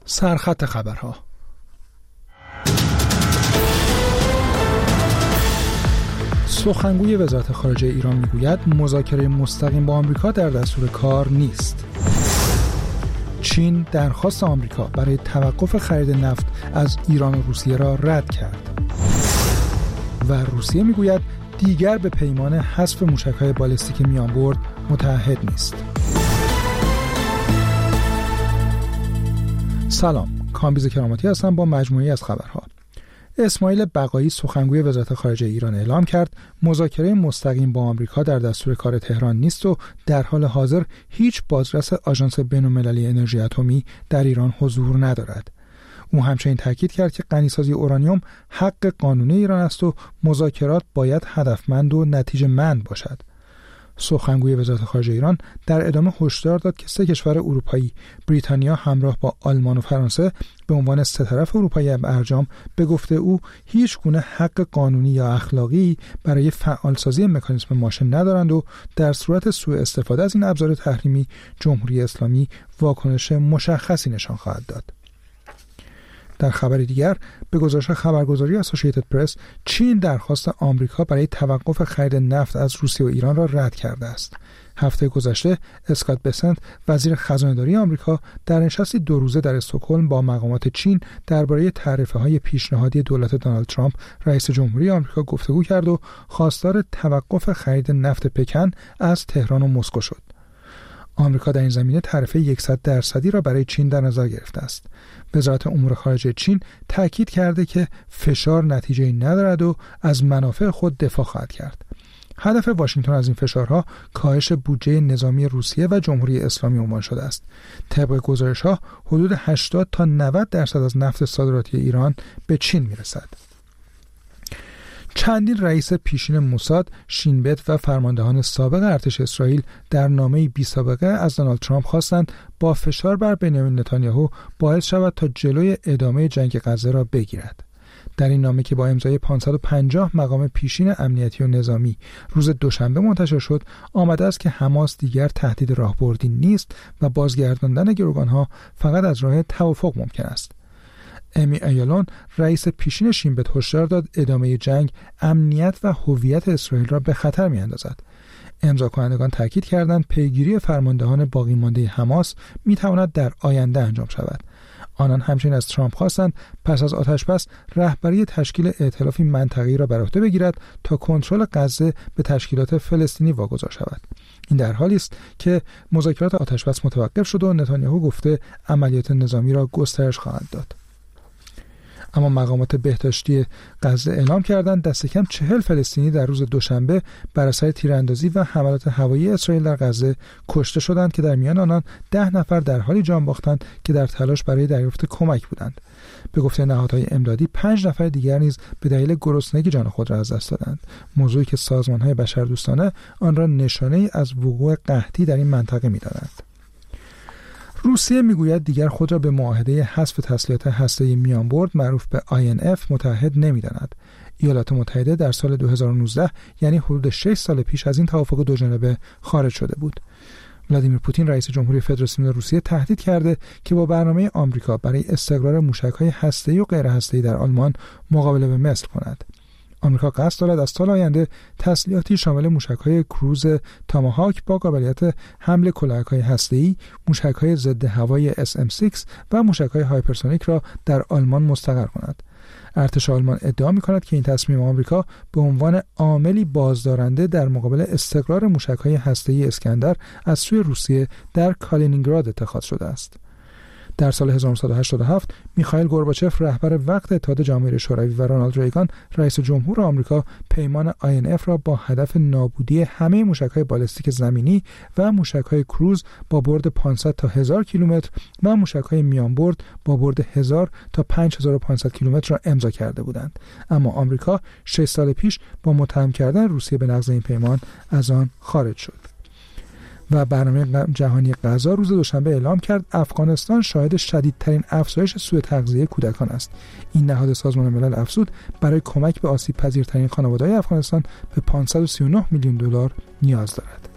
سرخط خبرها. سخنگوی وزارت خارجه ایران میگوید مذاکره مستقیم با آمریکا در دستور کار نیست. چین درخواست آمریکا برای توقف خرید نفت از ایران و روسیه را رد کرد. و روسیه میگوید دیگر به پیمان حذف موشک‌های بالستیک میانبرد متعهد نیست. سلام، کامبیز کراماتی هستم با مجموعه‌ای از خبرها. اسماعیل بقایی سخنگوی وزارت خارجه ایران اعلام کرد مذاکره مستقیم با آمریکا در دستور کار تهران نیست و در حال حاضر هیچ بازرس آژانس بین‌المللی انرژی اتمی در ایران حضور ندارد. او همچنین تاکید کرد که غنیسازی اورانیوم حق قانونی ایران است و مذاکرات باید هدفمند و نتیجه‌مند باشد. سخنگوی وزارت خارجه ایران در ادامه هشدار داد که 3 کشور اروپایی، بریتانیا همراه با آلمان و فرانسه به عنوان 3 طرف اروپایی برجام، به گفته او هیچ گونه حق قانونی یا اخلاقی برای فعالسازی مکانیزم ماشه ندارند و در صورت سوء استفاده از این ابزار تحریمی جمهوری اسلامی واکنش مشخصی نشان خواهد داد. در خبر دیگر، به گزارش خبرگزاری اسوسییتد پرس، چین درخواست آمریکا برای توقف خرید نفت از روسیه و ایران را رد کرده است. هفته گذشته اسکات بسنت، وزیر خزانه‌داری آمریکا، در نشستی 2 روزه در استکهلم با مقامات چین درباره تعرفه‌های پیشنهادی دولت دونالد ترامپ، رئیس جمهوری آمریکا، گفتگو کرد و خواستار توقف خرید نفت پکن از تهران و مسکو شد. آمریکا در این زمینه تعرفه 100% را برای چین در نظر گرفته است. وزارت امور خارجه چین تاکید کرده که فشار نتیجه‌ای ندارد و از منافع خود دفاع خواهد کرد. هدف واشنگتن از این فشارها کاهش بودجه نظامی روسیه و جمهوری اسلامی عنوان شده است. طبق گزارش‌ها حدود 80 تا 90% از نفت صادراتی ایران به چین میرسد. چندین رئیس پیشین موساد، شین بت و فرماندهان سابق ارتش اسرائیل در نامه‌ای بی‌سابقه از دونالد ترامپ خواستند با فشار بر بنیامین نتانیاهو باعث شود تا جلوی ادامه جنگ غزه را بگیرد. در این نامه که با امضای 550 مقام پیشین امنیتی و نظامی روز دوشنبه منتشر شد، آمده است که حماس دیگر تهدید راهبردی نیست و بازگرداندن گروگان‌ها فقط از راه توافق ممکن است. امی ایالون، رئیس پیشین شین بت، هشدار داد ادامه جنگ امنیت و هویت اسرائیل را به خطر می‌اندازد. امضا کنندگان تاکید کردند پیگیری فرماندهان باقی مانده حماس می‌تواند در آینده انجام شود. آنان همچنین از ترامپ خواستند پس از آتش‌بس رهبری تشکیل ائتلافی منطقه‌ای را بر عهده بگیرد تا کنترل غزه به تشکیلات فلسطینی واگذار شود. این در حالی است که مذاکرات آتش‌بس متوقف شد و نتانیاهو گفته عملیات نظامی را گسترش خواهد داد. اما مقامات بهداشتی غزه اعلام کردند دست کم 40 فلسطینی در روز دوشنبه بر اثر تیراندازی و حملات هوایی اسرائیل در غزه کشته شدند که در میان آنان 10 نفر در حالی جان باختند که در تلاش برای دریافت کمک بودند. به گفته نهادهای امدادی 5 نفر دیگر نیز به دلیل گرسنگی جان خود را از دست دادند، موضوعی که سازمان‌های بشردوستانه آن را نشانه‌ای از وقوع قحطی در این منطقه می‌دانند. روسیه میگوید دیگر خود را به معاهده حذف تسلیحات هسته‌ای میانبرد معروف به INF متعهد نمی‌داند. ایالات متحده در سال 2019، یعنی حدود 6 سال پیش، از این توافق دوجانبه خارج شده بود. ولادیمیر پوتین، رئیس جمهوری فدراسیون روسیه، تهدید کرده که با برنامه آمریکا برای استقرار موشک‌های هسته‌ای و غیر هسته‌ای در آلمان مقابله به مثل کند. آمریکا قصد دارد از سال آینده تسلیحاتی شامل موشک‌های کروز تاماهاک با قابلیت حمل کلاهک‌های هسته‌ای، موشک‌های ضد هوایی SM-6 و موشک‌های هایپرسونیک را در آلمان مستقر کند. ارتش آلمان ادعا می‌کند که این تصمیم آمریکا به عنوان عاملی بازدارنده در مقابل استقرار موشک‌های هسته‌ای اسکندر از سوی روسیه در کالینینگراد اتخاذ شده است. در سال 1987 میخائیل گورباچف، رهبر وقت اتحاد جماهیر شوروی، و رونالد ریگان، رئیس جمهور آمریکا، پیمان INF را با هدف نابودی همه موشک‌های بالستیک زمینی و موشک‌های کروز با برد 500 تا 1000 کیلومتر و موشک‌های میانبرد با برد 1000 تا 5500 کیلومتر را امضا کرده بودند. اما آمریکا 6 سال پیش با متهم کردن روسیه به نقض این پیمان از آن خارج شد. و برنامه جهانی غذا روز دوشنبه اعلام کرد افغانستان شاهد شدیدترین افزایش سوء تغذیه کودکان است. این نهاد سازمان ملل افزود برای کمک به آسیب پذیرترین خانواده‌های افغانستان به $539 میلیون نیاز دارد.